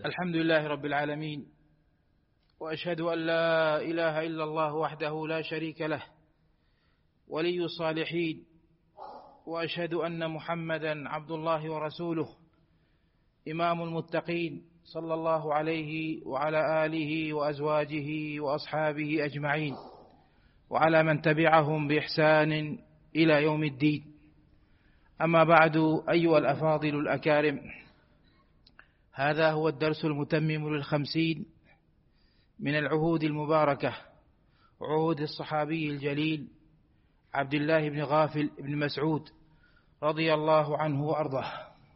الحمد لله رب العالمين، وأشهد أن لا إله إلا الله وحده لا شريك له ولي الصالحين، وأشهد أن محمدا عبد الله ورسوله إمام المتقين صلى الله عليه وعلى آله وأزواجه وأصحابه أجمعين، وعلى من تبعهم بإحسان إلى يوم الدين. أما بعد، أيها الأفاضل الأكارم، هذا هو الدرس المتمم لل50 من العهود المباركة، عهود الصحابي الجليل عبد الله بن غافل بن مسعود رضي الله عنه وأرضاه.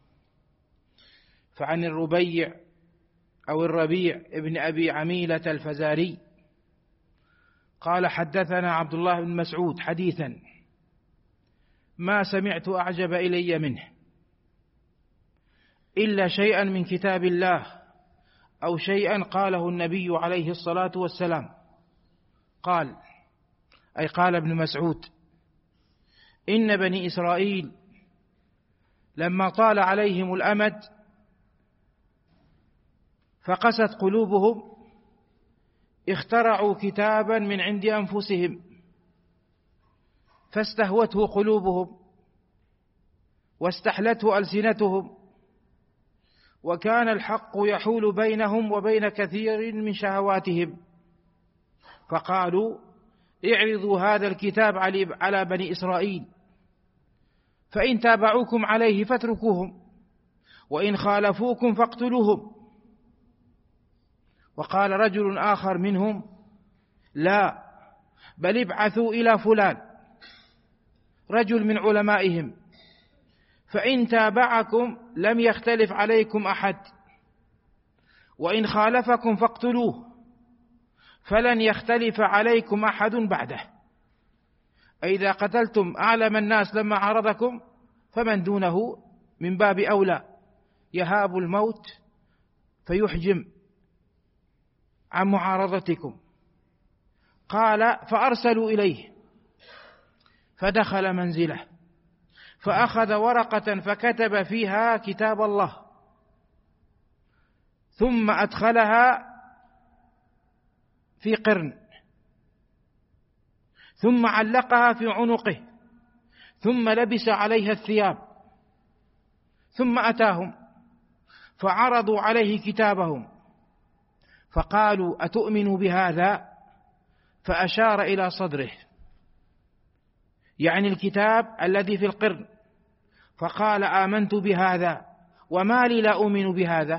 فعن الربيع ابن أبي عميلة الفزاري قال: حدثنا عبد الله بن مسعود حديثا ما سمعت أعجب إلي منه إلا شيئا من كتاب الله، أو شيئا قاله النبي عليه الصلاة والسلام. قال ابن مسعود: إن بني إسرائيل لما طال عليهم الأمد فقست قلوبهم اخترعوا كتابا من عند أنفسهم فاستهوته قلوبهم واستحلته ألسنتهم، وكان الحق يحول بينهم وبين كثير من شهواتهم، فقالوا: اعرضوا هذا الكتاب على بني إسرائيل، فإن تابعوكم عليه فاتركوهم، وإن خالفوكم فاقتلوهم. وقال رجل آخر منهم: لا، بل ابعثوا إلى فلان رجل من علمائهم، فإن تابعكم لم يختلف عليكم أحد، وإن خالفكم فاقتلوه، فلن يختلف عليكم أحد بعده. إذا قتلتم أعلم الناس لما عرضكم، فمن دونه من باب أولى يهاب الموت فيحجم عن معارضتكم. قال: فأرسلوا إليه، فدخل منزله فأخذ ورقة فكتب فيها كتاب الله، ثم أدخلها في قرن، ثم علقها في عنقه، ثم لبس عليها الثياب، ثم أتاهم فعرضوا عليه كتابهم، فقالوا: أتؤمن بهذا؟ فأشار إلى صدره، يعني الكتاب الذي في القرن، فقال: آمنت بهذا، وما لي لا أؤمن بهذا؟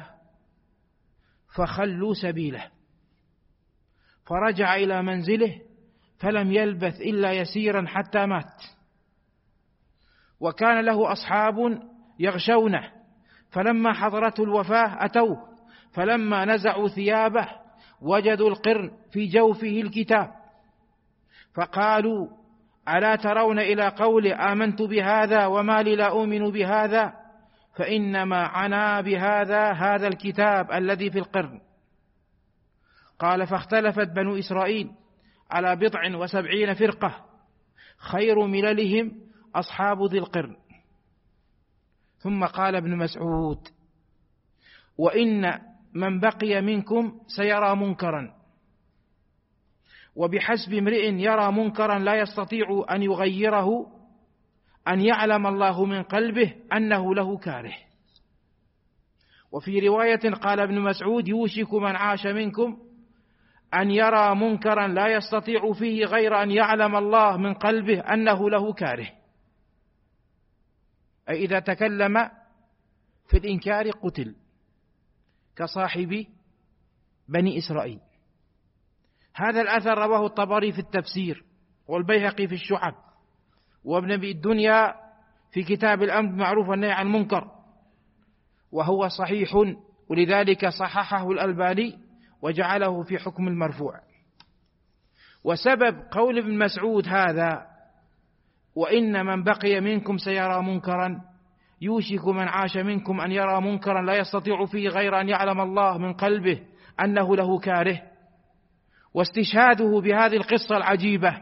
فخلوا سبيله، فرجع إلى منزله فلم يلبث إلا يسيرا حتى مات. وكان له أصحاب يغشونه، فلما حضرته الوفاة أتوه، فلما نزعوا ثيابه وجدوا القرن في جوفه الكتاب، فقالوا: ألا ترون إلى قول آمنت بهذا وما لي لا أؤمن بهذا؟ فإنما عنا بهذا هذا الكتاب الذي في القرن. قال: فاختلفت بنو إسرائيل على 70 فرقة، خير مللهم أصحاب ذي القرن. ثم قال ابن مسعود: وإن من بقي منكم سيرى منكرا، وبحسب امرئ يرى منكرا لا يستطيع أن يغيره أن يعلم الله من قلبه أنه له كاره. وفي رواية قال ابن مسعود: يوشك من عاش منكم أن يرى منكرا لا يستطيع فيه غير أن يعلم الله من قلبه أنه له كاره. أي إذا تكلم في الإنكار قتل، كصاحب بني إسرائيل. هذا الأثر رواه الطبري في التفسير، والبيهقي في الشعب، وابن أبي الدنيا في كتاب الأمر بالمعروف والنهي عن المنكر، وهو صحيح، ولذلك صححه الألباني وجعله في حكم المرفوع. وسبب قول ابن مسعود هذا: وإن من بقي منكم سيرى منكرا، يوشك من عاش منكم أن يرى منكرا لا يستطيع فيه غير أن يعلم الله من قلبه أنه له كاره. واستشهاده بهذه القصة العجيبة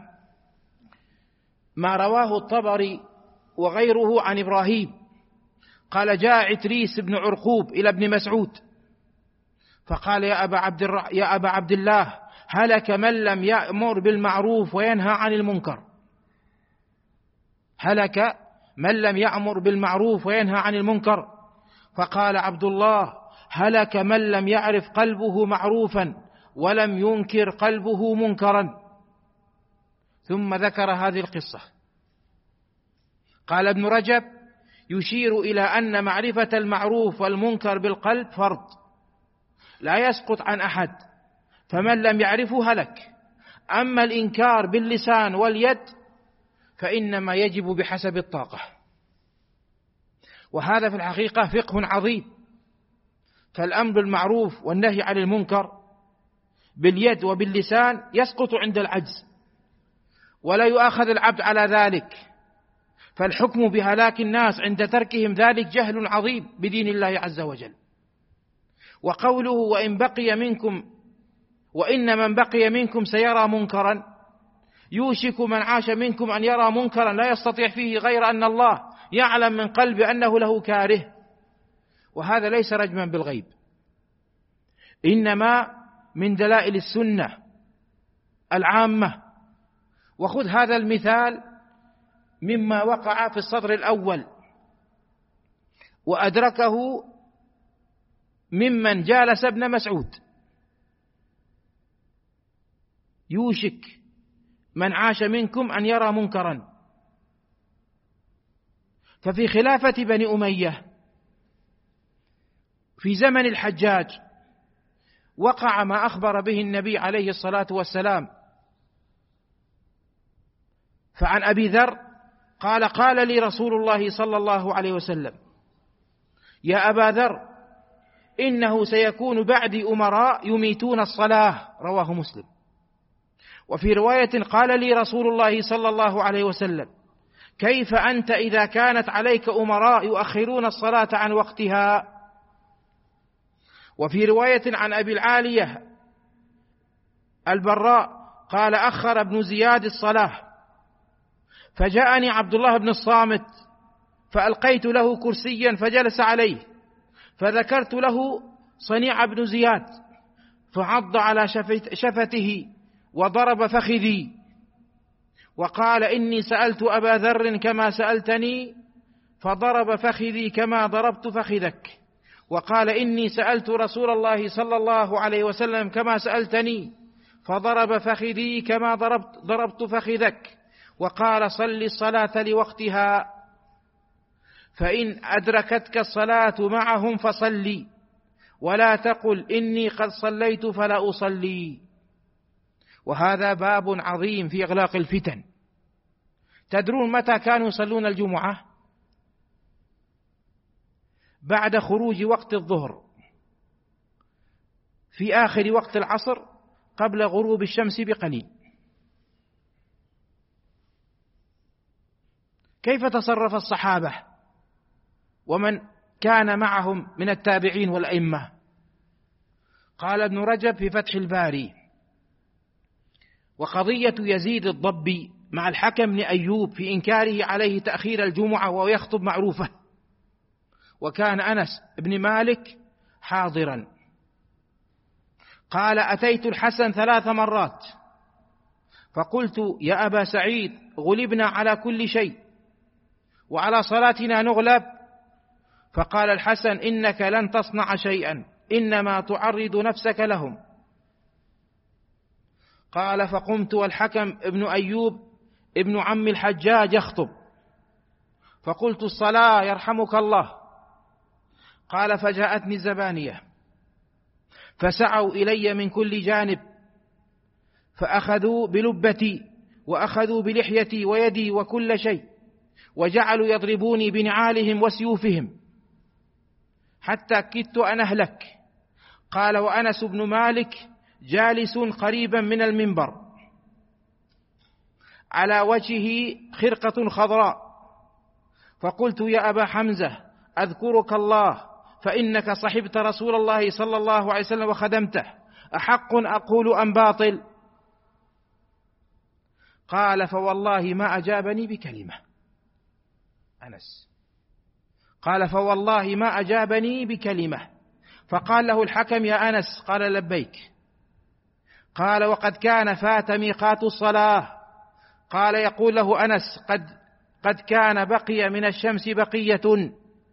ما رواه الطبري وغيره عن إبراهيم قال: جاء عتريس بن عرقوب إلى ابن مسعود فقال يا أبا عبد الله هلك من لم يأمر بالمعروف وينهى عن المنكر. هلك من لم يأمر بالمعروف وينهى عن المنكر. فقال عبد الله هلك من لم يعرف قلبه معروفا ولم ينكر قلبه منكرا. ثم ذكر هذه القصة. قال ابن رجب يشير إلى أن معرفة المعروف والمنكر بالقلب فرض لا يسقط عن أحد، فمن لم يعرفه هلك. أما الإنكار باللسان واليد فإنما يجب بحسب الطاقة. وهذا في الحقيقة فقه عظيم، فالأمر بالمعروف والنهي عن المنكر باليد وباللسان يسقط عند العجز، ولا يؤاخذ العبد على ذلك، فالحكم بهلاك الناس عند تركهم ذلك جهل عظيم بدين الله عز وجل. وقوله وإن من بقي منكم سيرى منكرا، يوشك من عاش منكم أن يرى منكرا لا يستطيع فيه غير أن الله يعلم من قلب أنه له كاره. وهذا ليس رجما بالغيب، إنما من دلائل السنة العامة. وخذ هذا المثال مما وقع في السطر الأول وأدركه ممن جالس ابن مسعود: يوشك من عاش منكم أن يرى منكرا. ففي خلافة بني أمية في زمن الحجاج وقع ما أخبر به النبي عليه الصلاة والسلام. فعن أبي ذر قال لي رسول الله صلى الله عليه وسلم: يا أبا ذر إنه سيكون بعدي أمراء يميتون الصلاة، رواه مسلم. وفي رواية قال لي رسول الله صلى الله عليه وسلم: كيف أنت إذا كانت عليك أمراء يؤخرون الصلاة عن وقتها؟ وفي رواية عن أبي العالية البراء قال: أخر ابن زياد الصلاة، فجاءني عبد الله بن الصامت فألقيت له كرسيا فجلس عليه، فذكرت له صنيع ابن زياد فعض على شفته وضرب فخذي، وقال: إني سألت أبا ذر كما سألتني فضرب فخذي كما ضربت فخذك، وقال: إني سألت رسول الله صلى الله عليه وسلم كما سألتني فضرب فخذي كما ضربت فخذك، وقال: صل الصلاة لوقتها، فإن أدركتك الصلاة معهم فصلي، ولا تقل إني قد صليت فلا أصلي. وهذا باب عظيم في إغلاق الفتن. تدرون متى كانوا يصلون الجمعة؟ بعد خروج وقت الظهر، في آخر وقت العصر قبل غروب الشمس بقليل. كيف تصرف الصحابة ومن كان معهم من التابعين والأئمة؟ قال ابن رجب في فتح الباري: وقضية يزيد الضبي مع الحكم بن أيوب في إنكاره عليه تأخير الجمعة ويخطب معروفة، وكان أنس بن مالك حاضرا. قال: أتيت الحسن 3 مرات فقلت: يا أبا سعيد، غلبنا على كل شيء وعلى صلاتنا نغلب. فقال الحسن: إنك لن تصنع شيئا، إنما تعرض نفسك لهم. قال: فقمت والحكم ابن أيوب ابن عم الحجاج يخطب، فقلت: الصلاة يرحمك الله. قال: فجاءتني الزبانية فسعوا إلي من كل جانب، فأخذوا بلبتي وأخذوا بلحيتي ويدي وكل شيء، وجعلوا يضربوني بنعالهم وسيوفهم حتى كدت أن أهلك. قال: وأنس بن مالك جالس قريبا من المنبر على وجهه خرقة خضراء، فقلت: يا أبا حمزة، أذكرك الله، فإنك صحبت رسول الله صلى الله عليه وسلم وخدمته، أحق أقول أم باطل؟ قال: فوالله ما أجابني بكلمة. أنس قال: فوالله ما أجابني بكلمة. فقال له الحكم: يا أنس. قال: لبيك. قال: وقد كان فات ميقات الصلاة. قال: يقول له أنس: قد كان بقي من الشمس بقية.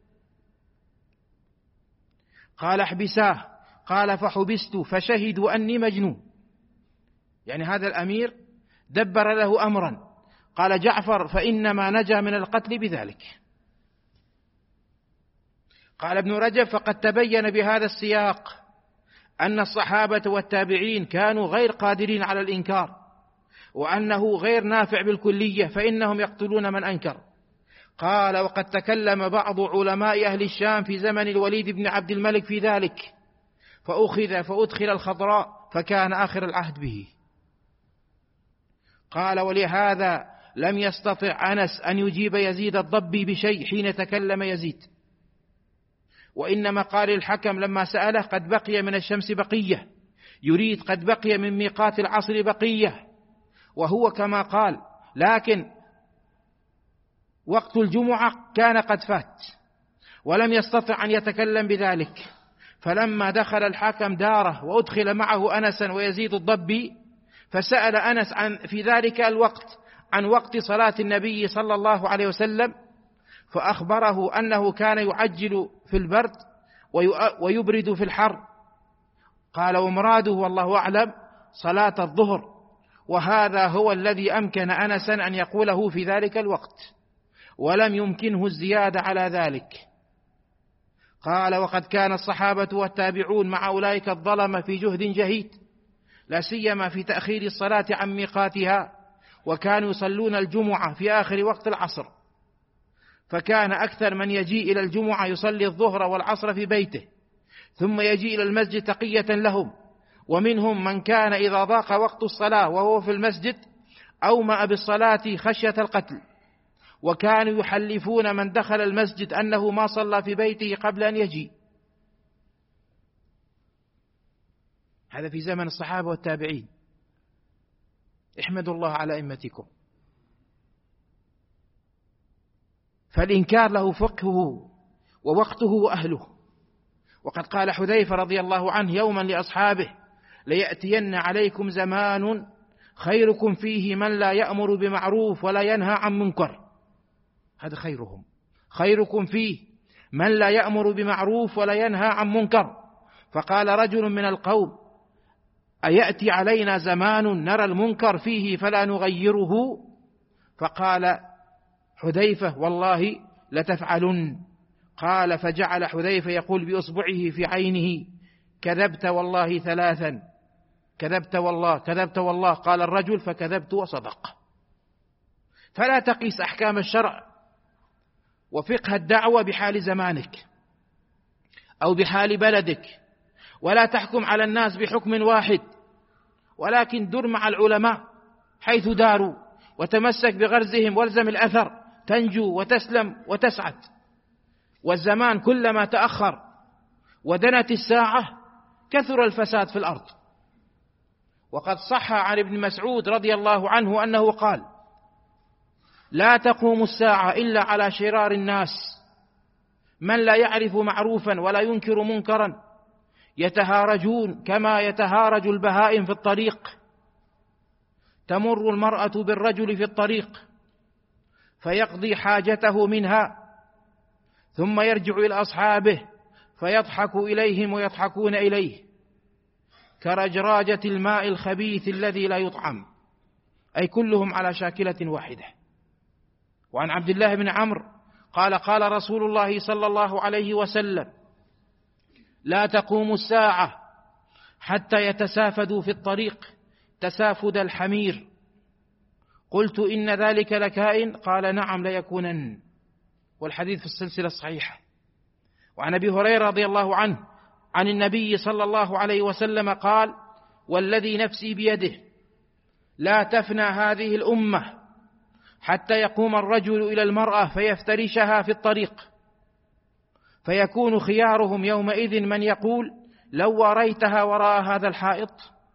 قال: احبساه. قال: فحبست فشهدوا أني مجنون. يعني هذا الأمير دبر له أمرا. قال جعفر: فإنما نجا من القتل بذلك. قال ابن رجب: فقد تبين بهذا السياق أن الصحابة والتابعين كانوا غير قادرين على الإنكار، وأنه غير نافع بالكلية، فإنهم يقتلون من أنكر. قال: وقد تكلم بعض علماء أهل الشام في زمن الوليد بن عبد الملك في ذلك، فأخذ فأدخل الخضراء، فكان آخر العهد به. قال: ولهذا لم يستطع أنس أن يجيب يزيد الضبي بشيء حين تكلم يزيد، وإنما قال الحكم لما سأله: قد بقي من الشمس بقية، يريد قد بقي من ميقات العصر بقية، وهو كما قال، لكن وقت الجمعة كان قد فات، ولم يستطع أن يتكلم بذلك. فلما دخل الحاكم داره وأدخل معه أنسا ويزيد الضبي، فسأل أنس في ذلك الوقت عن وقت صلاة النبي صلى الله عليه وسلم، فأخبره أنه كان يعجل في البرد ويبرد في الحر. قال: ومراده والله أعلم صلاة الظهر، وهذا هو الذي أمكن أنسا أن يقوله في ذلك الوقت، ولم يمكنه الزيادة على ذلك. قال: وقد كان الصحابة والتابعون مع أولئك الظلمة في جهد جهيد، لا سيما في تأخير الصلاة عن ميقاتها، وكانوا يصلون الجمعة في آخر وقت العصر، فكان أكثر من يجيء إلى الجمعة يصلي الظهر والعصر في بيته، ثم يجيء إلى المسجد تقية لهم. ومنهم من كان إذا ضاق وقت الصلاة وهو في المسجد أومأ بالصلاة خشية القتل، وكانوا يحلفون من دخل المسجد أنه ما صلى في بيته قبل أن يجيء. هذا في زمن الصحابة والتابعين. احمدوا الله على أئمتكم. فالإنكار له فقهه ووقته وأهله. وقد قال حذيفة رضي الله عنه يوما لأصحابه: ليأتين عليكم زمان خيركم فيه من لا يأمر بمعروف ولا ينهى عن منكر. هذا خيرهم، خيركم فيه من لا يأمر بمعروف ولا ينهى عن منكر. فقال رجل من القوم: أيأتي علينا زمان نرى المنكر فيه فلا نغيره؟ فقال حذيفة: والله لتفعلن. قال: فجعل حذيفة يقول بإصبعه في عينه: كذبت والله ثلاثا، كذبت والله، كذبت والله. قال الرجل: فكذبت وصدق. فلا تقيس أحكام الشرع وفقه الدعوة بحال زمانك أو بحال بلدك، ولا تحكم على الناس بحكم واحد، ولكن در مع العلماء حيث داروا، وتمسك بغرزهم والزم الأثر، تنجو وتسلم وتسعد. والزمان كلما تأخر ودنت الساعة كثر الفساد في الأرض. وقد صح عن ابن مسعود رضي الله عنه أنه قال: لا تقوم الساعة إلا على شرار الناس، من لا يعرف معروفا ولا ينكر منكرا، يتهارجون كما يتهارج البهائم في الطريق. تمر المرأة بالرجل في الطريق فيقضي حاجته منها، ثم يرجع إلى أصحابه فيضحك إليهم ويضحكون إليه، كرجراجة الماء الخبيث الذي لا يطعم، أي كلهم على شاكلة واحدة. وعن عبد الله بن عمرو قال: قال رسول الله صلى الله عليه وسلم: لا تقوم الساعة حتى يتسافدوا في الطريق تسافد الحمير. قلت: إن ذلك لكائن؟ قال: نعم ليكونن. والحديث في السلسلة الصحيحة. وعن أبي هريرة رضي الله عنه عن النبي صلى الله عليه وسلم قال: والذي نفسي بيده لا تفنى هذه الأمة حتى يقوم الرجل إلى المرأة فيفترشها في الطريق، فيكون خيارهم يومئذ من يقول: لو وريتها وراء هذا الحائط.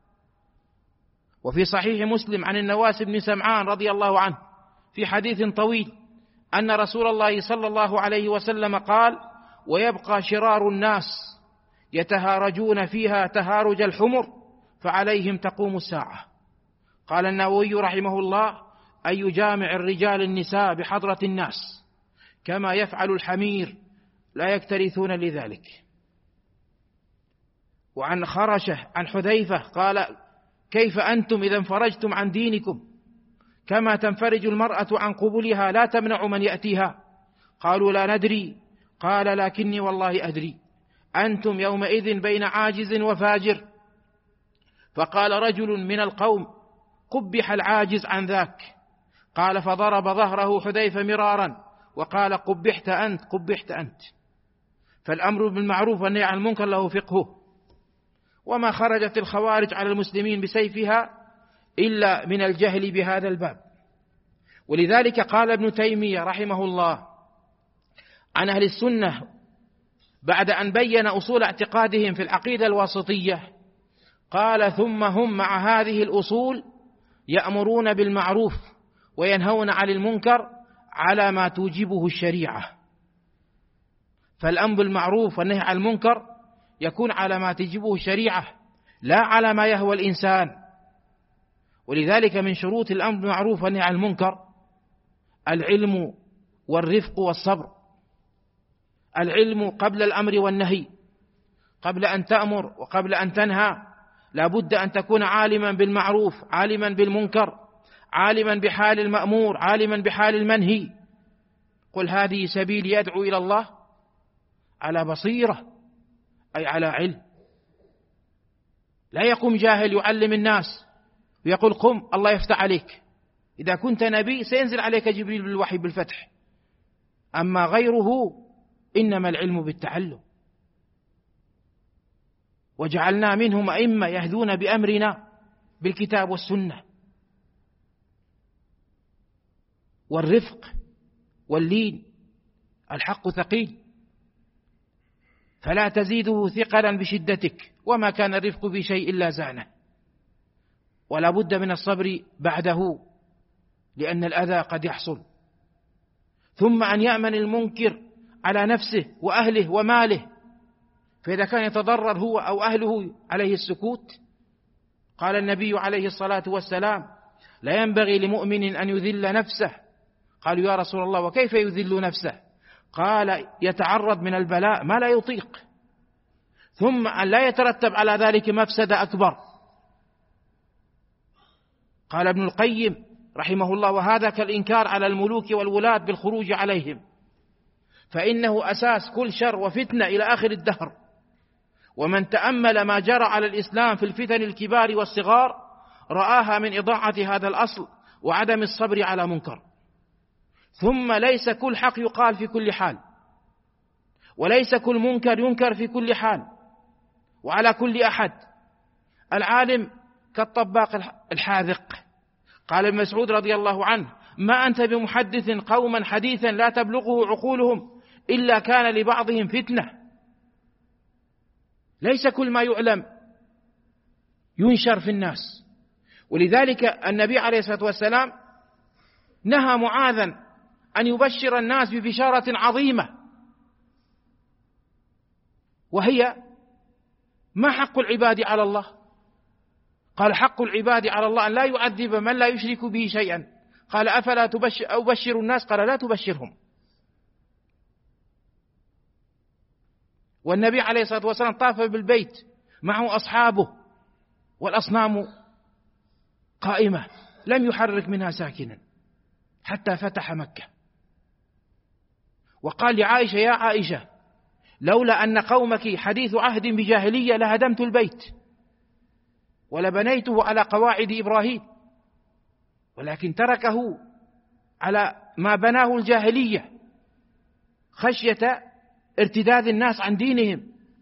وفي صحيح مسلم عن النواس بن سمعان رضي الله عنه في حديث طويل أن رسول الله صلى الله عليه وسلم قال: ويبقى شرار الناس يتهارجون فيها تهارج الحمر فعليهم تقوم الساعة. قال النووي رحمه الله: أن يجامع الرجال النساء بحضرة الناس كما يفعل الحمير، لا يكترثون لذلك. وعن خرشة عن حذيفة قال: كيف أنتم إذا انفرجتم عن دينكم كما تنفرج المرأة عن قبلها لا تمنع من يأتيها؟ قالوا: لا ندري. قال: لكني والله أدري، أنتم يومئذ بين عاجز وفاجر. فقال رجل من القوم: قبح العاجز عن ذاك. قال: فضرب ظهره حذيفة مرارا وقال: قبحت أنت، قبحت أنت. فالأمر بالمعروف والنهي عن المنكر له فقهه، وما خرجت الخوارج على المسلمين بسيفها إلا من الجهل بهذا الباب. ولذلك قال ابن تيمية رحمه الله عن أهل السنة بعد أن بين أصول اعتقادهم في العقيدة الواسطية، قال: ثم هم مع هذه الأصول يأمرون بالمعروف وينهون عن المنكر على ما توجبه الشريعة. فالأمر بالمعروف والنهي عن المنكر يكون على ما تجبه الشريعة لا على ما يهوى الإنسان. ولذلك من شروط الأمر بالمعروف والنهي عن المنكر العلم والرفق والصبر. العلم قبل الأمر والنهي، قبل أن تأمر وقبل أن تنهى لا بد أن تكون عالما بالمعروف، عالما بالمنكر، عالما بحال المأمور، عالما بحال المنهي. قل هذه سبيلي يدعو إلى الله على بصيرة، أي على علم. لا يقوم جاهل يعلم الناس ويقول قم الله يفتح عليك. إذا كنت نبي سينزل عليك جبريل بالوحي بالفتح، أما غيره إنما العلم بالتعلم. وجعلنا منهم أئمة يهدون بأمرنا بالكتاب والسنة. والرفق واللين، الحق ثقيل فلا تزيده ثقلا بشدتك، وما كان الرفق بشيء إلا زانه. ولا بد من الصبر بعده لأن الأذى قد يحصل. ثم أن يأمن المنكر على نفسه وأهله وماله، فإذا كان يتضرر هو أو أهله عليه السكوت. قال النبي عليه الصلاة والسلام: لا ينبغي لمؤمن أن يذل نفسه. قالوا: يا رسول الله وكيف يذل نفسه؟ قال: يتعرض من البلاء ما لا يطيق، ثم أن لا يترتب على ذلك مفسدة أكبر. قال ابن القيم رحمه الله: وهذا كالإنكار على الملوك والولاة بالخروج عليهم، فإنه أساس كل شر وفتنة إلى آخر الدهر. ومن تأمل ما جرى على الإسلام في الفتن الكبار والصغار رآها من إضاعة هذا الأصل وعدم الصبر على منكر. ثم ليس كل حق يقال في كل حال، وليس كل منكر ينكر في كل حال وعلى كل أحد. العالم كالطباق الحاذق. قال ابن مسعود رضي الله عنه: ما أنت بمحدث قوما حديثا لا تبلغه عقولهم إلا كان لبعضهم فتنة. ليس كل ما يعلم ينشر في الناس. ولذلك النبي عليه الصلاة والسلام نهى معاذا أن يبشر الناس ببشارة عظيمة، وهي: ما حق العباد على الله؟ قال: حق العباد على الله أن لا يعذب من لا يشرك به شيئا. قال: أفلا أبشر الناس؟ قال: لا تبشرهم. والنبي عليه الصلاة والسلام طاف بالبيت معه أصحابه والأصنام قائمة لم يحرك منها ساكنا حتى فتح مكة. وقال لعائشة: يا عائشة لولا أن قومك حديث عهد بجاهلية لهدمت البيت ولبنيته على قواعد إبراهيم، ولكن تركه على ما بناه الجاهلية خشية ارتداد الناس عن دينهم.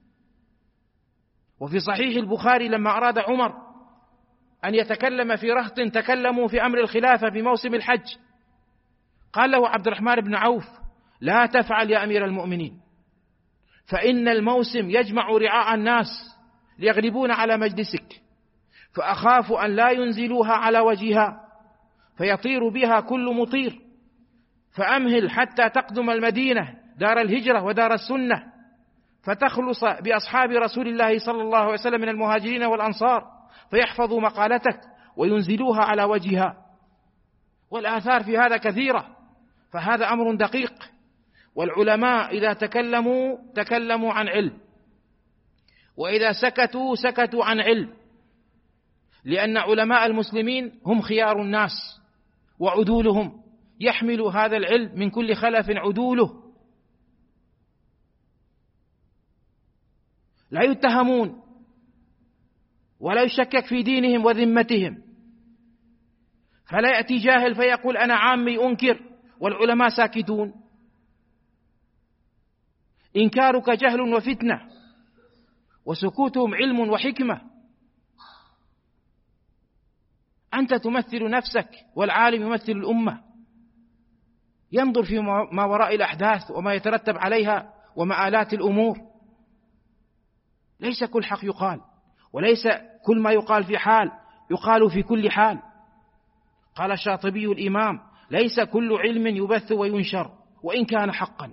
وفي صحيح البخاري لما أراد عمر أن يتكلم في رهط تكلموا في أمر الخلافة في موسم الحج، قال له عبد الرحمن بن عوف: لا تفعل يا أمير المؤمنين، فإن الموسم يجمع رعاع الناس ليغلبون على مجلسك، فأخاف أن لا ينزلوها على وجهها فيطير بها كل مطير، فأمهل حتى تقدم المدينة دار الهجرة ودار السنة، فتخلص بأصحاب رسول الله صلى الله عليه وسلم من المهاجرين والأنصار فيحفظوا مقالتك وينزلوها على وجهها. والآثار في هذا كثيرة، فهذا أمر دقيق. والعلماء إذا تكلموا عن علم، وإذا سكتوا عن علم، لأن علماء المسلمين هم خيار الناس وعدولهم، يحمل هذا العلم من كل خلف عدوله، لا يتهمون ولا يشكك في دينهم وذمتهم. فلا يأتي جاهل فيقول أنا عامي أنكر والعلماء ساكتون. إنكارك جهل وفتنة، وسكوتهم علم وحكمة. أنت تمثل نفسك والعالم يمثل الأمة، ينظر في ما وراء الأحداث وما يترتب عليها ومآلات الأمور. ليس كل حق يقال، وليس كل ما يقال في حال يقال في كل حال. قال الشاطبي الإمام: ليس كل علم يبث وينشر وإن كان حقا.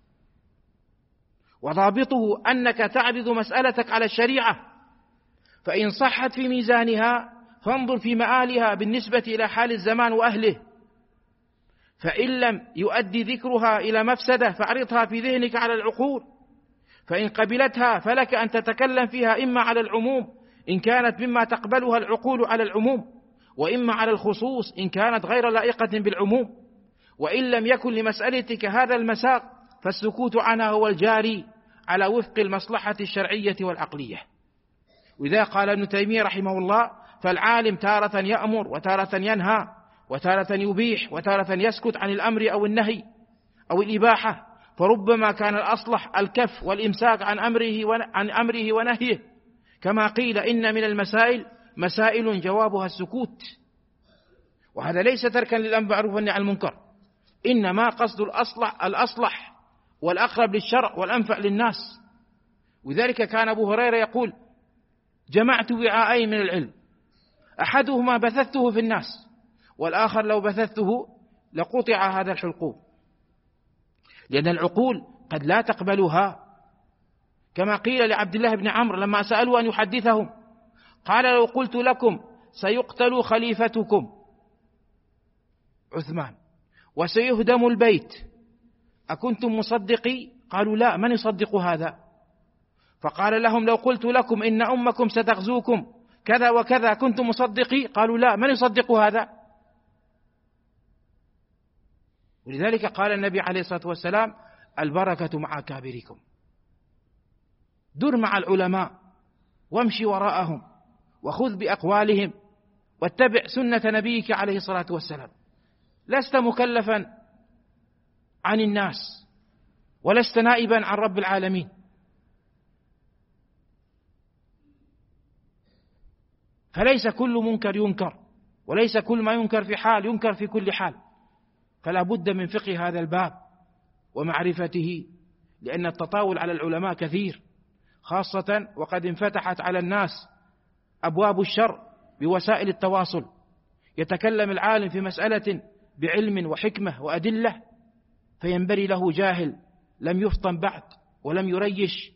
وضابطه أنك تعرض مسألتك على الشريعة، فإن صحت في ميزانها فانظر في مآلها بالنسبة إلى حال الزمان وأهله، فإن لم يؤدي ذكرها إلى مفسدة فاعرضها في ذهنك على العقول، فإن قبلتها فلك أن تتكلم فيها إما على العموم إن كانت مما تقبلها العقول على العموم، وإما على الخصوص إن كانت غير لائقة بالعموم. وإن لم يكن لمسألتك هذا المساق فالسكوت عنها هو الجاري على وفق المصلحة الشرعية والعقلية. وإذا قال ابن تيمية رحمه الله: فالعالم تارة يأمر وتارة ينهى وتارة يبيح وتارة يسكت عن الأمر أو النهي أو الإباحة، فربما كان الأصلح الكف والإمساك عن أمره ونهيه، كما قيل إن من المسائل مسائل جوابها السكوت. وهذا ليس تركا للأمر بالمعروف والنهي عن المنكر، إنما قصد الأصلح والأقرب للشرع والأنفع للناس. وذلك كان أبو هريرة يقول: جمعت وعاءين من العلم، أحدهما بثثته في الناس، والآخر لو بثثته لقطع هذا الحلقوم. لأن العقول قد لا تقبلها، كما قيل لعبد الله بن عمرو لما سألوا أن يحدثهم، قال: لو قلت لكم سيقتل خليفتكم عثمان وسيهدم البيت أكنتم مصدقي؟ قالوا: لا، من يصدق هذا؟ فقال لهم: لو قلت لكم إن أمكم ستغزوكم كذا وكذا كنتم مصدقي؟ قالوا: لا، من يصدق هذا؟ ولذلك قال النبي عليه الصلاة والسلام: البركة مع أكابركم. در مع العلماء وامشي وراءهم وخذ بأقوالهم واتبع سنة نبيك عليه الصلاة والسلام. لست مكلفا عن الناس ولست نائبا عن رب العالمين. فليس كل منكر ينكر، وليس كل ما ينكر في حال ينكر في كل حال. فلا بد من فقه هذا الباب ومعرفته، لأن التطاول على العلماء كثير، خاصة وقد انفتحت على الناس أبواب الشر بوسائل التواصل. يتكلم العالم في مسألة بعلم وحكمة وأدلة، فينبري له جاهل لم يفطن بعد ولم يريش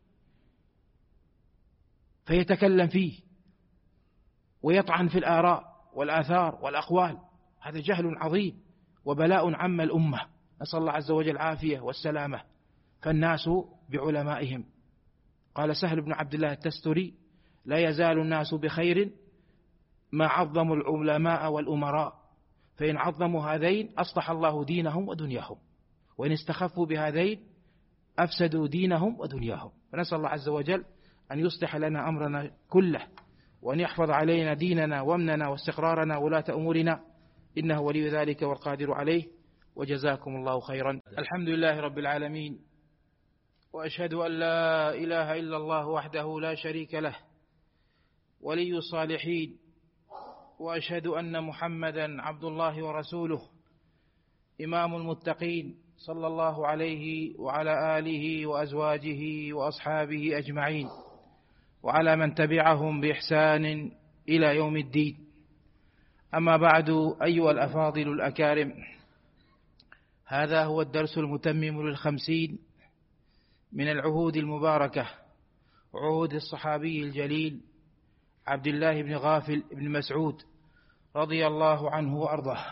فيتكلم فيه ويطعن في الآراء والآثار والأقوال. هذا جهل عظيم وبلاء عم الأمة، نسأل الله عز وجل العافية والسلامة. فالناس بعلمائهم. قال سهل بن عبد الله التستري: لا يزال الناس بخير ما عظموا العلماء والأمراء، فإن عظموا هذين أصلح الله دينهم ودنياهم، وإن استخفوا بهذين أفسدوا دينهم ودنياهم. فنسأل الله عز وجل أن يصلح لنا أمرنا كله، وأن يحفظ علينا ديننا وامننا واستقرارنا ولاة أمورنا، إنه ولي ذلك والقادر عليه. وجزاكم الله خيرا. الحمد لله رب العالمين، وأشهد أن لا إله إلا الله وحده لا شريك له ولي الصالحين، وأشهد أن محمدا عبد الله ورسوله إمام المتقين، صلى الله عليه وعلى آله وأزواجه وأصحابه أجمعين، وعلى من تبعهم بإحسان إلى يوم الدين. أما بعد، أيها الأفاضل الأكارم، هذا هو الدرس المتمم لل50 من العهود المباركة عهود الصحابي الجليل عبد الله بن غافل بن مسعود رضي الله عنه وأرضاه.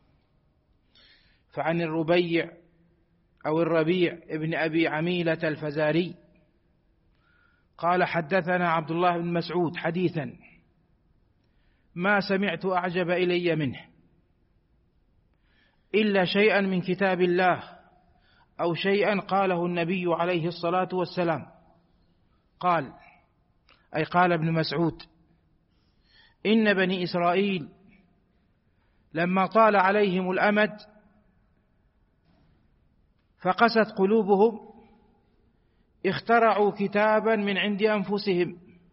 فعن الربيع أو الربيع ابن أبي عميلة الفزاري قال حدثنا عبد الله بن مسعود حديثا ما سمعت أعجب إلي منه إلا شيئا من كتاب الله أو شيئا قاله النبي عليه الصلاة والسلام. قال أي قال ابن مسعود إن بني إسرائيل لما طال عليهم الأمد فقست قلوبهم اخترعوا كتابا من عند أنفسهم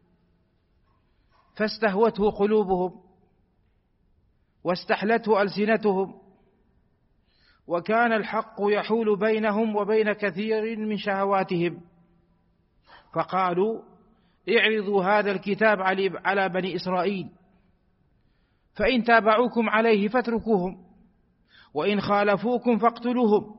فاستهوته قلوبهم واستحلته ألسنتهم وكان الحق يحول بينهم وبين كثير من شهواتهم فقالوا اعرضوا هذا الكتاب على بني إسرائيل فإن تابعوكم عليه فاتركوهم وإن خالفوكم فاقتلوهم.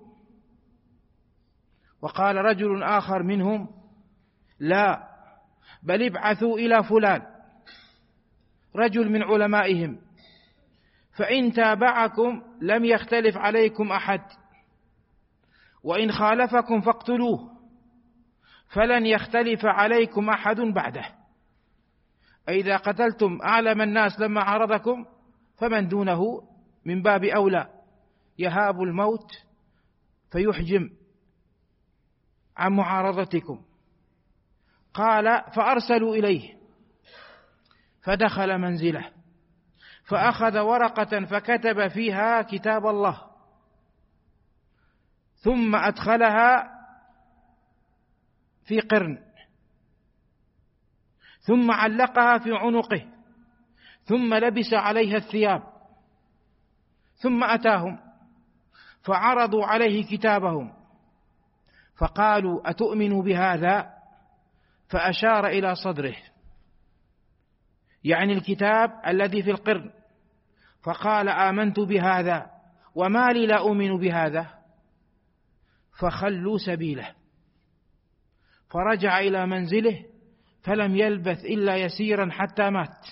وقال رجل آخر منهم لا بل ابعثوا إلى فلان رجل من علمائهم فإن تابعكم لم يختلف عليكم أحد وإن خالفكم فاقتلوه فلن يختلف عليكم أحد بعده. إذا قتلتم أعلم الناس لما عرضكم فمن دونه من باب أولى يهاب الموت فيحجم عن معارضتكم. قال فأرسلوا إليه فدخل منزله فأخذ ورقة فكتب فيها كتاب الله ثم أدخلها في قرن ثم علقها في عنقه ثم لبس عليها الثياب ثم أتاهم فعرضوا عليه كتابهم فقالوا أتؤمن بهذا؟ فأشار إلى صدره يعني الكتاب الذي في القرن فقال آمنت بهذا وما لي لا أؤمن بهذا فخلوا سبيله. فرجع إلى منزله فلم يلبث إلا يسيرا حتى مات.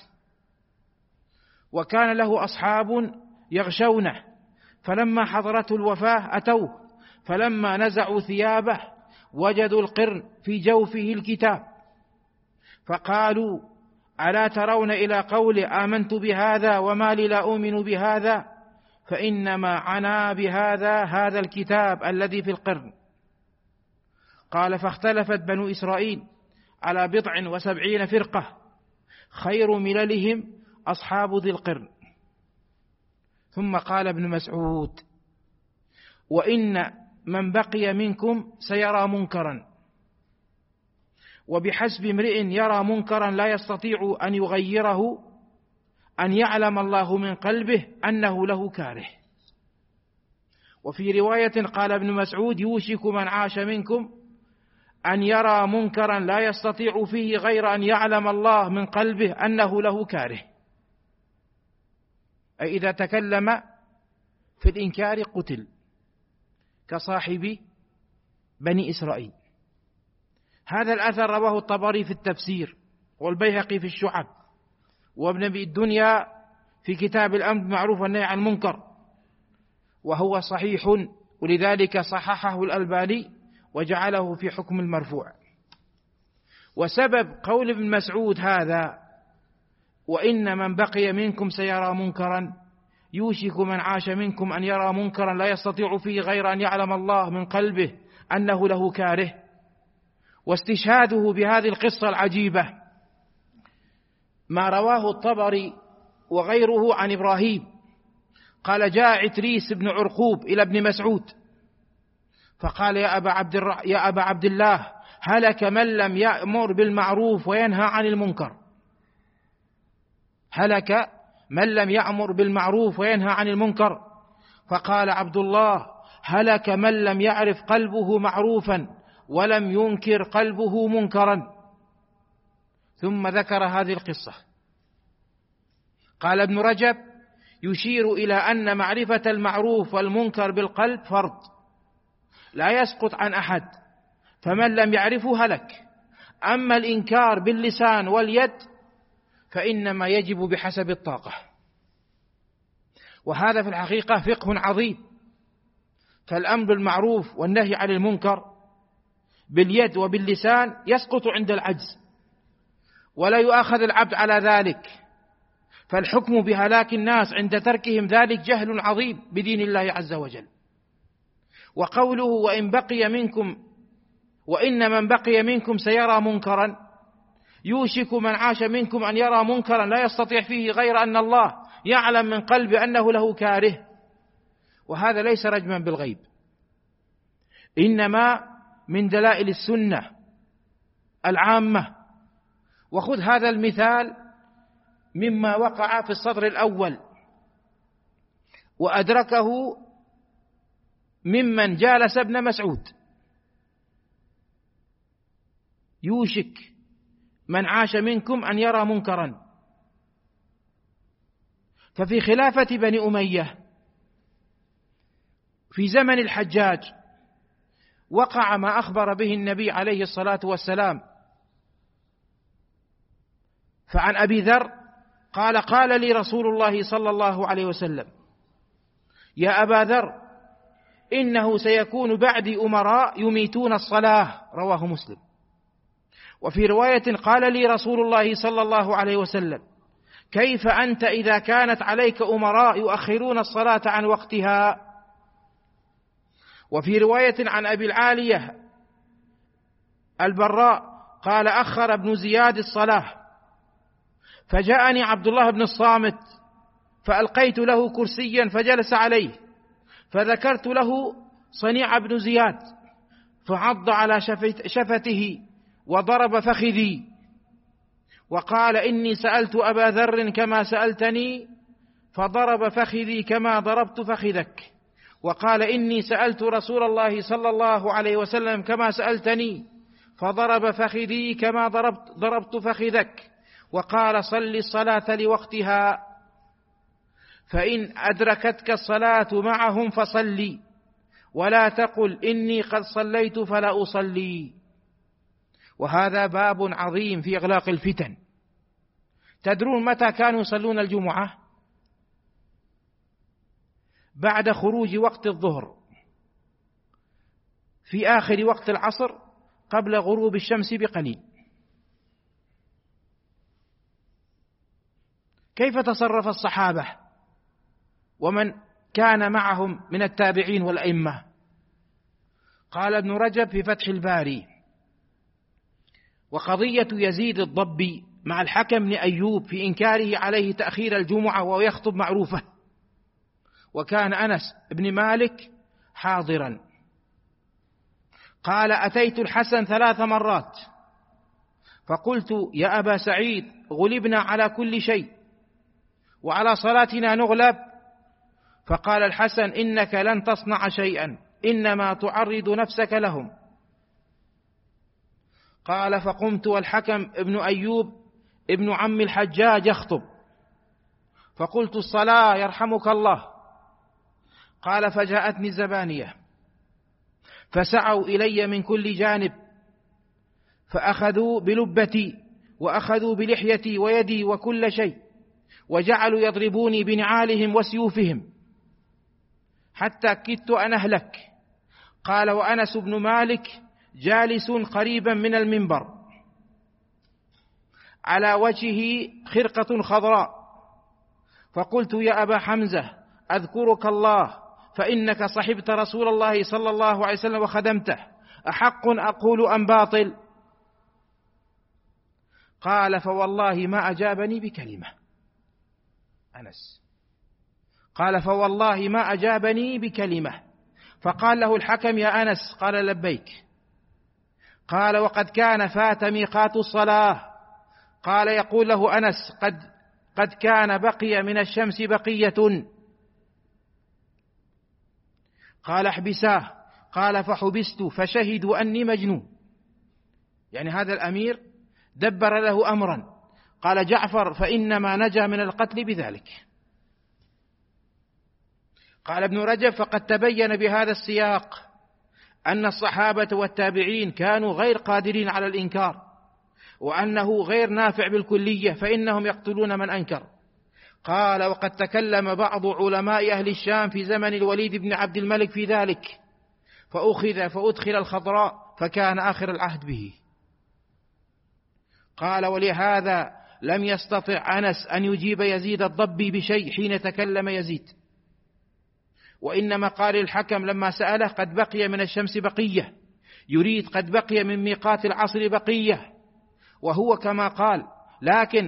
وكان له أصحاب يغشونه فلما حضرته الوفاة أتوه فلما نزعوا ثيابه وجدوا القرن في جوفه الكتاب فقالوا ألا ترون إلى قول آمنت بهذا وما لي لا أؤمن بهذا فإنما عنا بهذا هذا الكتاب الذي في القرن. قال فاختلفت بنو إسرائيل على 70 فرقة خير مللهم أصحاب ذي القرن. ثم قال ابن مسعود وإن من بقي منكم سيرى منكرا وبحسب امرئ يرى منكرا لا يستطيع أن يغيره أن يعلم الله من قلبه أنه له كاره. وفي رواية قال ابن مسعود يوشك من عاش منكم أن يرى منكرا لا يستطيع فيه غير أن يعلم الله من قلبه أنه له كاره. أي إذا تكلم في الإنكار قتل كصاحب بني إسرائيل. هذا الأثر رواه الطبري في التفسير والبيهقي في الشعب وابن أبي الدنيا في كتاب الأمر بالمعروف والنهي عن المنكر وهو صحيح ولذلك صححه الألباني وجعله في حكم المرفوع. وسبب قول ابن مسعود هذا وإن من بقي منكم سيرى منكرا يوشك من عاش منكم أن يرى منكرا لا يستطيع فيه غير أن يعلم الله من قلبه أنه له كاره. واستشهاده بهذه القصة العجيبة ما رواه الطبري وغيره عن إبراهيم قال جاء عتريس بن عرقوب إلى ابن مسعود فقال يا أبا عبد الله هلك من لم يأمر بالمعروف وينهى عن المنكر. هلك من لم يأمر بالمعروف وينهى عن المنكر. فقال عبد الله هلك من لم يعرف قلبه معروفا ولم ينكر قلبه منكرا. ثم ذكر هذه القصة. قال ابن رجب يشير إلى أن معرفة المعروف والمنكر بالقلب فرض لا يسقط عن أحد فمن لم يعرفه هلك. أما الإنكار باللسان واليد فإنما يجب بحسب الطاقة، وهذا في الحقيقة فقه عظيم. فالأمر بالمعروف والنهي عن المنكر باليد وباللسان يسقط عند العجز، ولا يؤاخذ العبد على ذلك، فالحكم بهلاك الناس عند تركهم ذلك جهل عظيم بدين الله عز وجل. وقوله وإن من بقي منكم سيرى منكرا، يوشك من عاش منكم أن يرى منكرا لا يستطيع فيه غير أن الله يعلم من قلبه أنه له كاره، وهذا ليس رجما بالغيب، إنما من دلائل السنة العامة. وخذ هذا المثال مما وقع في الصدر الأول وأدركه ممن جالس ابن مسعود: يوشك من عاش منكم أن يرى منكرا. ففي خلافة بني أمية في زمن الحجاج وقع ما أخبر به النبي عليه الصلاة والسلام. فعن أبي ذر قال لي رسول الله صلى الله عليه وسلم: يا أبا ذر، إنه سيكون بعدي أمراء يميتون الصلاة، رواه مسلم. وفي رواية قال لي رسول الله صلى الله عليه وسلم: كيف أنت إذا كانت عليك أمراء يؤخرون الصلاة عن وقتها؟ وفي رواية عن أبي العالية البراء قال: أخر ابن زياد الصلاة، فجاءني عبد الله بن الصامت فألقيت له كرسيا فجلس عليه، فذكرت له صنيع ابن زياد، فعض على شفته وضرب فخذي، وقال: إني سألت أبا ذر كما سألتني، فضرب فخذي كما ضربت فخذك. وقال: إني سألت رسول الله صلى الله عليه وسلم كما سألتني، فضرب فخذي كما ضربت فخذك. وقال: صل الصلاة لوقتها، فإن أدركتك الصلاة معهم فصلي، ولا تقل إني قد صليت فلا أصلي. وهذا باب عظيم في إغلاق الفتن. تدرون متى كانوا يصلون الجمعة؟ بعد خروج وقت الظهر، في آخر وقت العصر، قبل غروب الشمس بقليل. كيف تصرف الصحابة ومن كان معهم من التابعين والأئمة؟ قال ابن رجب في فتح الباري: وقضية يزيد الضبي مع الحكم بن أيوب في إنكاره عليه تأخير الجمعة وهو يخطب معروفة، وكان أنس بن مالك حاضرا. قال: أتيت الحسن 3 مرات فقلت: يا أبا سعيد، غلبنا على كل شيء وعلى صلاتنا نغلب. فقال الحسن: إنك لن تصنع شيئا، إنما تعرض نفسك لهم. قال: فقمت والحكم ابن أيوب ابن عم الحجاج يخطب، فقلت: الصلاة يرحمك الله. قال: فجاءتني الزبانية فسعوا إلي من كل جانب، فأخذوا بلبتي وأخذوا بلحيتي ويدي وكل شيء، وجعلوا يضربوني بنعالهم وسيوفهم حتى كدت أن أهلك. قال: وأنس بن مالك جالس قريبا من المنبر، على وجهه خرقة خضراء، فقلت: يا أبا حمزة، أذكرك الله، فإنك صحبت رسول الله صلى الله عليه وسلم وخدمته، أحق أقول أم باطل؟ قال: فوالله ما أجابني بكلمة. أنس قال: فوالله ما أجابني بكلمة. فقال له الحكم: يا أنس. قال: لبيك. قال: وقد كان فات ميقات الصلاة. قال: يقول له أنس: قد كان بقي من الشمس بقية. قال: احبساه. قال: فحبست فشهدوا أني مجنون. يعني هذا الأمير دبر له أمرا. قال جعفر: فإنما نجا من القتل بذلك. قال ابن رجب: فقد تبين بهذا السياق أن الصحابة والتابعين كانوا غير قادرين على الإنكار، وأنه غير نافع بالكلية، فإنهم يقتلون من أنكر. قال: وقد تكلم بعض علماء أهل الشام في زمن الوليد بن عبد الملك في ذلك، فأخذ فأدخل الخضراء، فكان آخر العهد به. قال: ولهذا لم يستطع أنس أن يجيب يزيد الضبي بشيء حين تكلم يزيد، وإنما قال الحكم لما سأله: قد بقي من الشمس بقية، يريد قد بقي من ميقات العصر بقية، وهو كما قال، لكن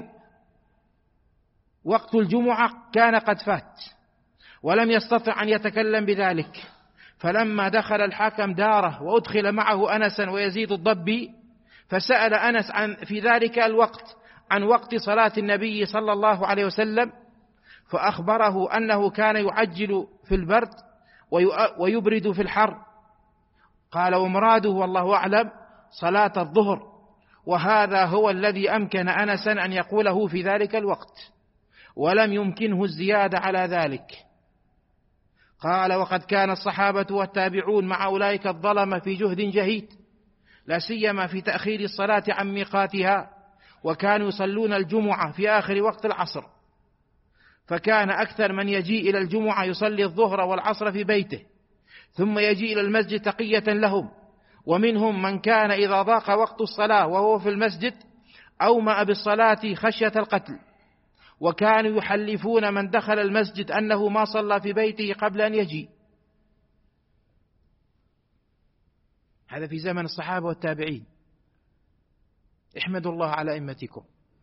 وقت الجمعة كان قد فات، ولم يستطع أن يتكلم بذلك. فلما دخل الحاكم داره وأدخل معه أنسا ويزيد الضبي، فسأل أنس في ذلك الوقت عن وقت صلاة النبي صلى الله عليه وسلم، فأخبره أنه كان يعجل في البرد ويبرد في الحر. قال: ومراده والله أعلم صلاة الظهر، وهذا هو الذي أمكن أنسا أن يقوله في ذلك الوقت، ولم يمكنه الزيادة على ذلك. قال: وقد كان الصحابة والتابعون مع أولئك الظلمة في جهد جهيد، لا سيما في تأخير الصلاة عن ميقاتها، وكانوا يصلون الجمعة في آخر وقت العصر، فكان أكثر من يجيء إلى الجمعة يصلي الظهر والعصر في بيته، ثم يجيء إلى المسجد تقية لهم. ومنهم من كان إذا ضاق وقت الصلاة وهو في المسجد أومأ بالصلاة خشية القتل، وكانوا يحلفون من دخل المسجد أنه ما صلى في بيته قبل أن يجيء. هذا في زمن الصحابة والتابعين. احمدوا الله على أئمتكم.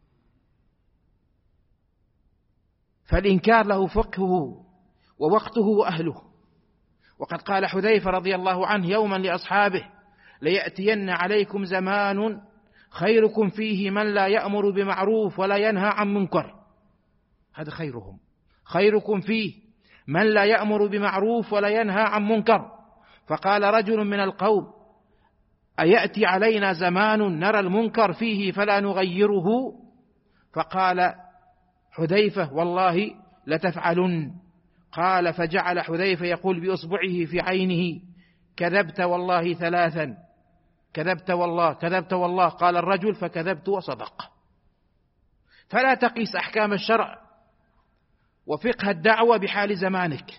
فالإنكار له فقهه ووقته وأهله. وقد قال حذيفة رضي الله عنه يوما لأصحابه: ليأتين عليكم زمان خيركم فيه من لا يأمر بمعروف ولا ينهى عن منكر. هذا خيرهم، خيركم فيه من لا يأمر بمعروف ولا ينهى عن منكر. فقال رجل من القوم: أيأتي علينا زمان نرى المنكر فيه فلا نغيره؟ فقال حذيفة: والله لتفعلن. قال: فجعل حذيفة يقول بإصبعه في عينه: كذبت والله ثلاثا، كذبت والله، كذبت والله. قال الرجل: فكذبت وصدق. فلا تقيس أحكام الشرع وفقه الدعوة بحال زمانك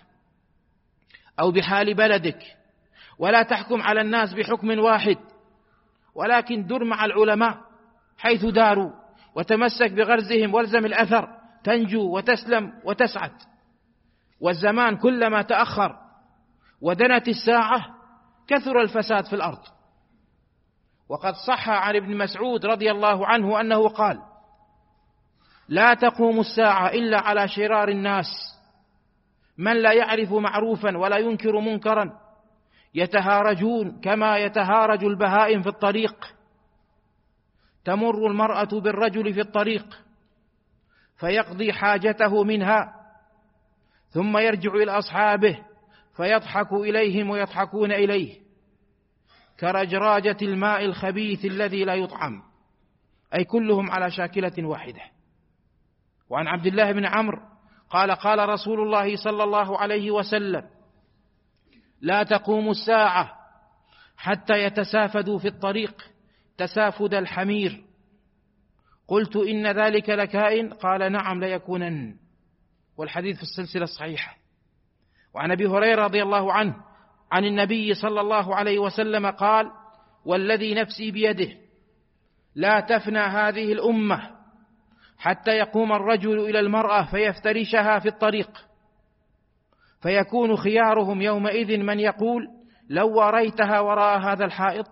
أو بحال بلدك، ولا تحكم على الناس بحكم واحد، ولكن در مع العلماء حيث داروا، وتمسك بغرزهم والزم الأثر، تنجو وتسلم وتسعد. والزمان كلما تأخر ودنت الساعة كثر الفساد في الأرض. وقد صح عن ابن مسعود رضي الله عنه أنه قال: لا تقوم الساعة إلا على شرار الناس، من لا يعرف معروفا ولا ينكر منكرا، يتهارجون كما يتهارج البهائم في الطريق. تمر المرأة بالرجل في الطريق فيقضي حاجته منها، ثم يرجع إلى أصحابه فيضحك إليهم ويضحكون إليه، كرجراجة الماء الخبيث الذي لا يطعم، أي كلهم على شاكلة واحدة. وعن عبد الله بن عمرو قال: قال رسول الله صلى الله عليه وسلم: لا تقوم الساعة حتى يتسافدوا في الطريق تسافد الحمير. قلت: إن ذلك لكائن؟ قال: نعم ليكونن. والحديث في السلسلة الصحيحة. وعن أبي هريرة رضي الله عنه عن النبي صلى الله عليه وسلم قال: والذي نفسي بيده لا تفنى هذه الأمة حتى يقوم الرجل إلى المرأة فيفترشها في الطريق، فيكون خيارهم يومئذ من يقول: لو وريتها وراء هذا الحائط.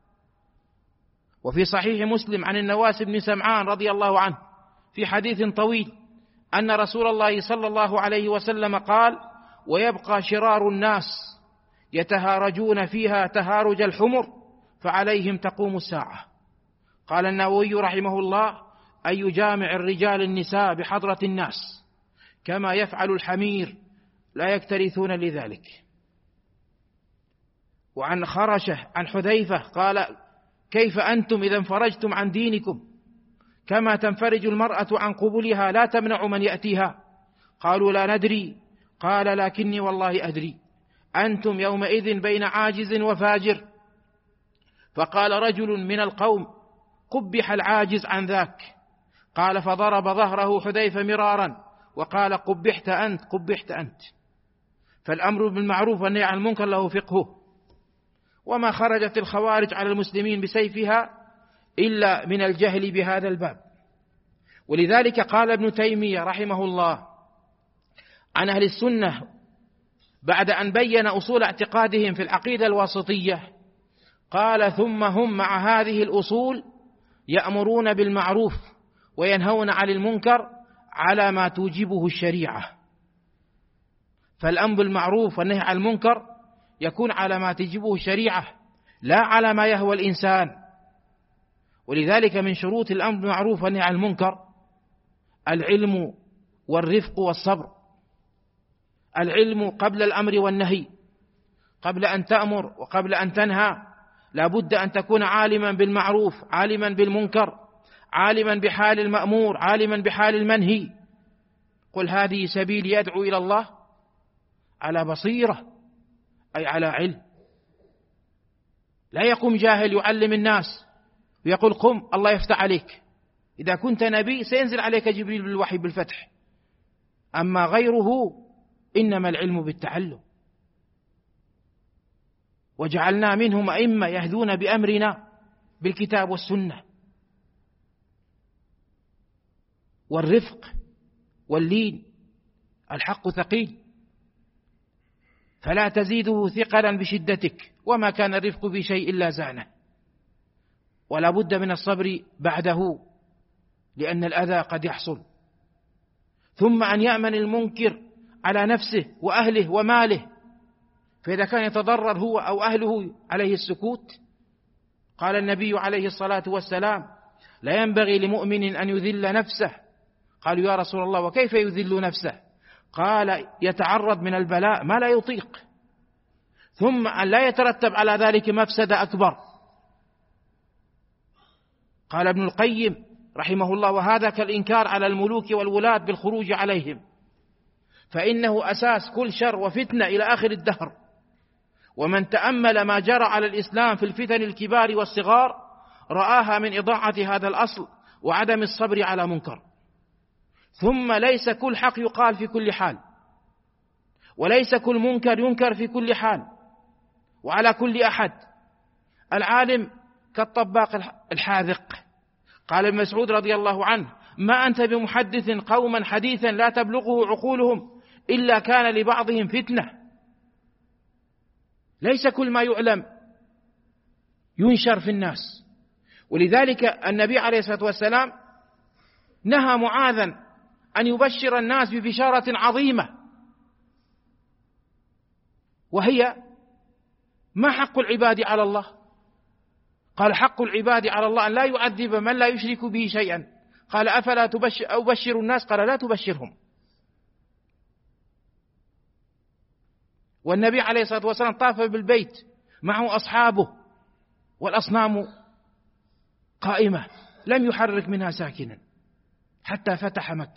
وفي صحيح مسلم عن النواس بن سمعان رضي الله عنه في حديث طويل أن رسول الله صلى الله عليه وسلم قال: ويبقى شرار الناس يتهارجون فيها تهارج الحمر، فعليهم تقوم الساعة. قال النووي رحمه الله: أن يجامع الرجال النساء بحضرة الناس كما يفعل الحمير، لا يكترثون لذلك. وعن خرشة عن حذيفة قال: كيف أنتم إذا انفرجتم عن دينكم كما تنفرج المرأة عن قبلها لا تمنع من يأتيها؟ قالوا: لا ندري. قال: لكني والله أدري أنتم يومئذ بين عاجز وفاجر. فقال رجل من القوم: قبح العاجز عن ذاك. قال: فضرب ظهره حذيفة مرارا وقال: قبحت أنت، قبحت أنت. فالأمر بالمعروف والنهي عن المنكر له فقهه، وما خرجت الخوارج على المسلمين بسيفها إلا من الجهل بهذا الباب. ولذلك قال ابن تيمية رحمه الله عن أهل السنة بعد أن بين أصول اعتقادهم في العقيدة الواسطية، قال: ثم هم مع هذه الأصول يأمرون بالمعروف وينهون عن المنكر على ما توجبه الشريعة. فالأمر بالمعروف والنهي عن المنكر يكون على ما تجبه الشريعة لا على ما يهوى الإنسان. ولذلك من شروط الأمر بالمعروف والنهي عن المنكر العلم والرفق والصبر. العلم قبل الأمر والنهي، قبل أن تأمر وقبل أن تنهى لا بد أن تكون عالما بالمعروف، عالما بالمنكر، عالما بحال المأمور، عالما بحال المنهي. قل هذه سبيلي يدعو إلى الله على بصيرة، أي على علم. لا يقوم جاهل يعلم الناس ويقول قم الله يفتح عليك. إذا كنت نبي سينزل عليك جبريل بالوحي بالفتح، أما غيره إنما العلم بالتعلم. وجعلنا منهم أئمة يهدون بأمرنا بالكتاب والسنة. والرفق واللين، الحق ثقيل فلا تزيده ثقلا بشدتك، وما كان الرفق في شيء إلا زانه. ولا بد من الصبر بعده لأن الأذى قد يحصل. ثم أن يأمن المنكر على نفسه وأهله وماله، فإذا كان يتضرر هو أو أهله عليه السكوت. قال النبي عليه الصلاة والسلام: لا ينبغي لمؤمن أن يذل نفسه. قالوا: يا رسول الله وكيف يذل نفسه؟ قال: يتعرض من البلاء ما لا يطيق، ثم أن لا يترتب على ذلك مفسدة أكبر. قال ابن القيم رحمه الله: وهذا كالإنكار على الملوك والولاة بالخروج عليهم، فإنه أساس كل شر وفتنة إلى آخر الدهر. ومن تأمل ما جرى على الإسلام في الفتن الكبار والصغار رآها من إضاعة هذا الأصل وعدم الصبر على منكر. ثم ليس كل حق يقال في كل حال، وليس كل منكر ينكر في كل حال وعلى كل أحد. العالم كالطباق الحاذق. قال ابن مسعود رضي الله عنه: ما أنت بمحدث قوما حديثا لا تبلغه عقولهم إلا كان لبعضهم فتنة. ليس كل ما يعلم ينشر في الناس. ولذلك النبي عليه الصلاة والسلام نهى معاذا أن يبشر الناس ببشارة عظيمة، وهي: ما حق العباد على الله؟ قال: حق العباد على الله أن لا يعذب من لا يشرك به شيئا. قال: أفلا أبشر الناس؟ قال: لا تبشرهم. والنبي عليه الصلاة والسلام طاف بالبيت معه أصحابه والأصنام قائمة لم يحرك منها ساكنا حتى فتح مكة.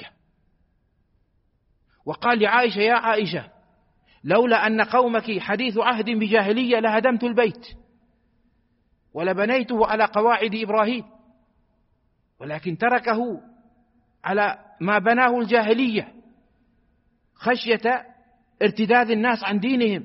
وقال لعائشة: يا عائشة لولا أن قومك حديث عهد بجاهلية لهدمت البيت ولبنيته على قواعد إبراهيم، ولكن تركه على ما بناه الجاهلية خشية ارتداد الناس عن دينهم.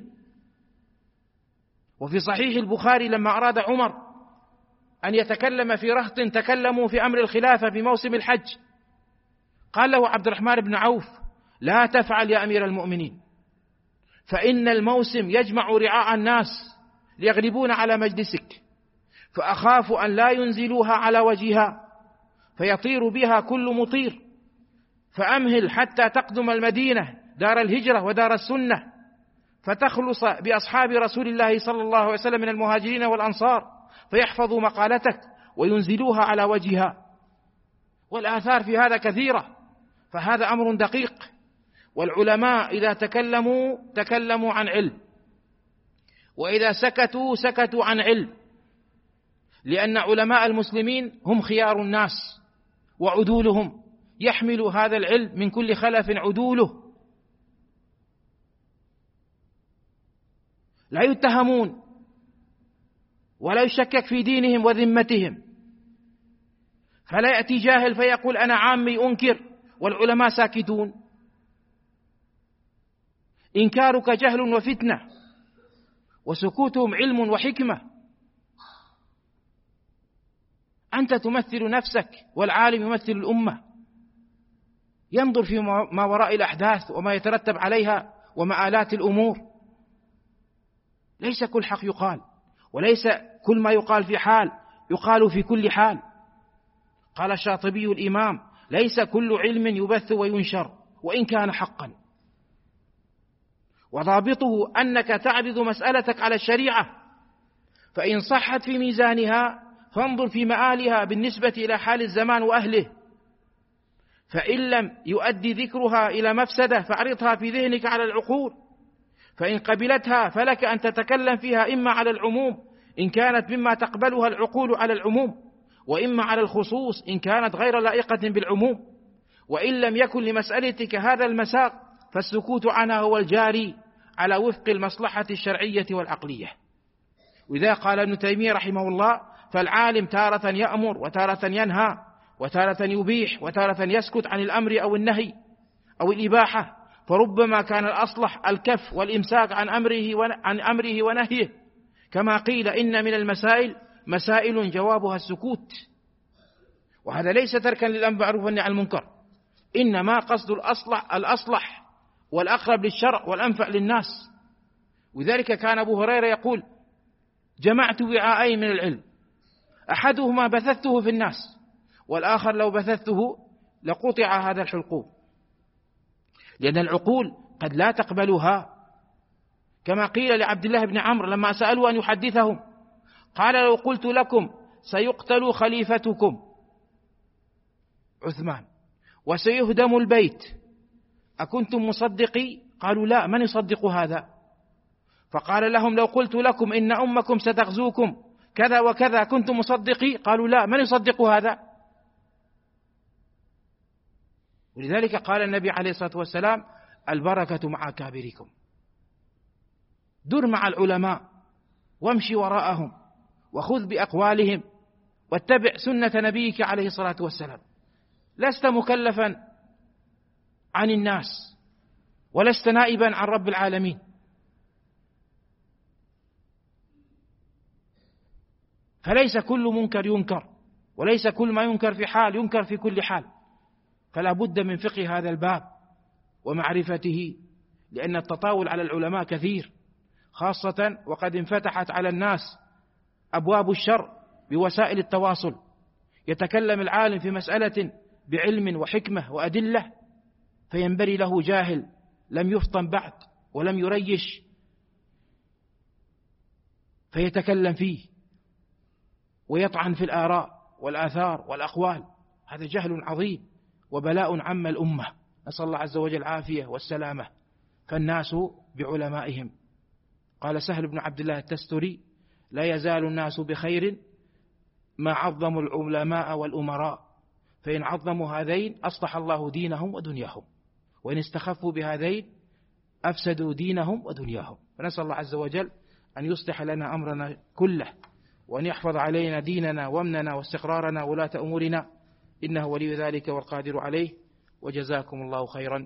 وفي صحيح البخاري لما أراد عمر أن يتكلم في رهط تكلموا في أمر الخلافة في موسم الحج، قال له عبد الرحمن بن عوف: لا تفعل يا أمير المؤمنين، فإن الموسم يجمع رعاع الناس ليغلبون على مجلسك، فأخاف أن لا ينزلوها على وجهها فيطير بها كل مطير، فأمهل حتى تقدم المدينة دار الهجرة ودار السنة، فتخلص بأصحاب رسول الله صلى الله عليه وسلم من المهاجرين والأنصار فيحفظوا مقالتك وينزلوها على وجهها. والآثار في هذا كثيرة، فهذا أمر دقيق. والعلماء إذا تكلموا عن علم، وإذا سكتوا عن علم، لأن علماء المسلمين هم خيار الناس وعدولهم، يحمل هذا العلم من كل خلف عدوله. لا يتهمون ولا يشكك في دينهم وذمتهم، فلا يأتي جاهل فيقول أنا عامي أنكر والعلماء ساكتون. إنكارك جهل وفتنة، وسكوتهم علم وحكمة. أنت تمثل نفسك والعالم يمثل الأمة، ينظر في ما وراء الأحداث وما يترتب عليها ومآلات الأمور. ليس كل حق يقال، وليس كل ما يقال في حال يقال في كل حال. قال الشاطبي الإمام: ليس كل علم يبث وينشر وإن كان حقا، وضابطه أنك تعرض مسألتك على الشريعة، فإن صحت في ميزانها فانظر في مآلها بالنسبة إلى حال الزمان وأهله، فإن لم يؤدي ذكرها إلى مفسدة فاعرضها في ذهنك على العقول، فإن قبلتها فلك أن تتكلم فيها إما على العموم إن كانت مما تقبلها العقول على العموم، وإما على الخصوص إن كانت غير لائقة بالعموم. وإن لم يكن لمسألتك هذا المساق فالسكوت عنها هو الجاري على وفق المصلحة الشرعية والعقلية. وإذا قال ابن تيمية رحمه الله: فالعالم تارة يأمر وتارة ينهى وتارة يبيح وتارة يسكت عن الأمر أو النهي أو الإباحة، فربما كان الأصلح الكف والإمساك عن أمره ونهيه، كما قيل إن من المسائل مسائل جوابها السكوت. وهذا ليس تركا للأمر بالمعروف والنهي عن المنكر، إنما قصد الأصلح والأقرب للشرع والأنفع للناس. وذلك كان أبو هريرة يقول: جمعت وعاءين من العلم، أحدهما بثثته في الناس، والآخر لو بثثته لقطع هذا الحلقوم. لأن العقول قد لا تقبلها، كما قيل لعبد الله بن عمرو لما سألوا أن يحدثهم، قال: لو قلت لكم سيقتل خليفتكم عثمان وسيهدم البيت أكنتم مصدقي؟ قالوا: لا، من يصدق هذا؟ فقال لهم: لو قلت لكم إن أمكم ستغزوكم كذا وكذا كنتم مصدقي؟ قالوا: لا، من يصدق هذا؟ ولذلك قال النبي عليه الصلاة والسلام: البركة مع أكابركم. در مع العلماء وامشي وراءهم وخذ بأقوالهم واتبع سنة نبيك عليه الصلاة والسلام. لست مكلفا عن الناس ولست نائبا عن رب العالمين. فليس كل منكر ينكر، وليس كل ما ينكر في حال ينكر في كل حال. فلا بد من فقه هذا الباب ومعرفته، لأن التطاول على العلماء كثير، خاصة وقد انفتحت على الناس أبواب الشر بوسائل التواصل. يتكلم العالم في مسألة بعلم وحكمة وأدلة، فينبري له جاهل لم يفطن بعد ولم يريش فيتكلم فيه ويطعن في الآراء والآثار والأقوال. هذا جهل عظيم وبلاء عم الأمة، نسأل الله عز وجل العافية والسلامة. فالناس بعلمائهم. قال سهل بن عبد الله التستري: لا يزال الناس بخير ما عظموا العلماء والأمراء، فإن عظموا هذين أصلح الله دينهم ودنياهم، وإن استخفوا بهذين أفسدوا دينهم ودنياهم. فنسأل الله عز وجل أن يصلح لنا أمرنا كله، وأن يحفظ علينا ديننا وامننا واستقرارنا ولاة أمورنا، إنه ولي ذلك والقادر عليه. وجزاكم الله خيرا.